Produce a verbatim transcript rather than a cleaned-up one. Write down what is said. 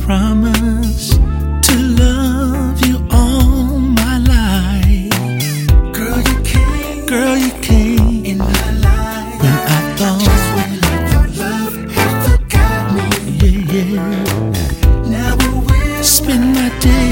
promise to love you all my life. Girl, you came, Girl, you came in my life when I thought, just when like your love had forgot me. yeah, yeah. Now I will Spend my day